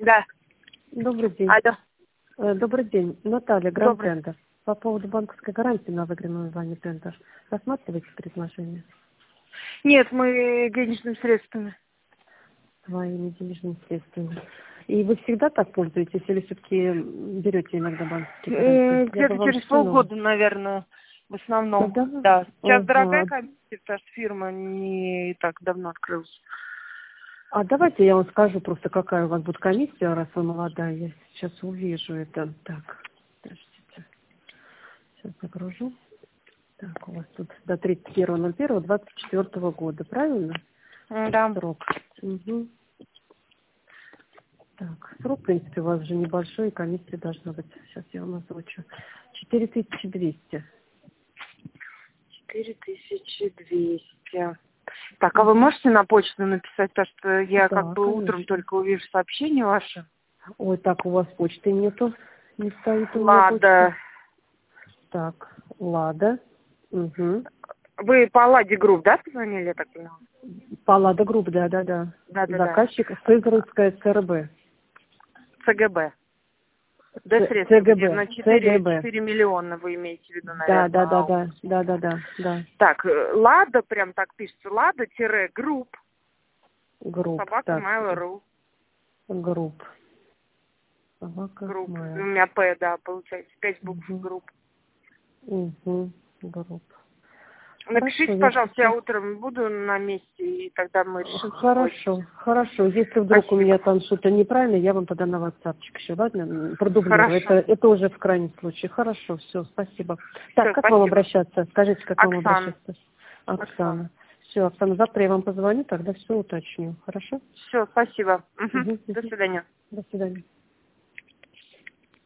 Да. Добрый день. Алло. Добрый день. Наталья, Гранд Добрый. Тендер. По поводу банковской гарантии на выигранную вами тендер. Рассматриваете предложение Нет, мы денежными средствами. своими денежными средствами? И вы всегда так пользуетесь или все-таки берете иногда банковские гарантии? Я бы Где-то вам через скинула. полгода, наверное, в основном. Когда? Да. Сейчас дорогая Ага. комиссия, потому что фирма не так давно открылась. А давайте я вам скажу просто, какая у вас будет комиссия, раз вы молодая. Я сейчас увижу это. Так, подождите. Сейчас загружу. Так, у вас тут до 31.01.24 года, правильно? Да. Срок. Угу. Так, срок, в принципе, у вас же небольшой, и комиссия должна быть. Сейчас я вам озвучу. 4200. 4200. Так, а вы можете на почту написать, потому что я Да, как бы утром конечно. только увижу сообщение ваше. Ой, так, у вас почты нету. Не стоит у меня почта. Лада. Так, Лада. Угу. Вы по Ладе Групп, да, позвонили, я так поняла? Паллада Групп, да. Да. Заказчик Сызранская ЦРБ. ЦГБ. Да, средства, где на ЦГБ. 4 миллиона вы имеете в виду, Да. наверное. Так, Лада, прям так пишется, Лада-групп, Групп. собака Так, Mail.ru. групп. Собака Групп, у Mail. меня П, да, получается, 5 букв групп. Групп. Напишите, Хорошо, пожалуйста, я сейчас. утром буду на месте, и тогда мы решим. Хорошо. Если вдруг у Спасибо. меня там что-то неправильно, я вам тогда на WhatsAppчик еще, ладно? Продублирую. Хорошо. Это уже в крайнем случае. Хорошо, все, спасибо. Так, Все, как вам спасибо. обращаться? Скажите, как вам Оксана. обращаться? Оксана. Все, Оксана, завтра я вам позвоню, тогда все уточню. Хорошо? Все, спасибо. До Мгм. свидания. До свидания.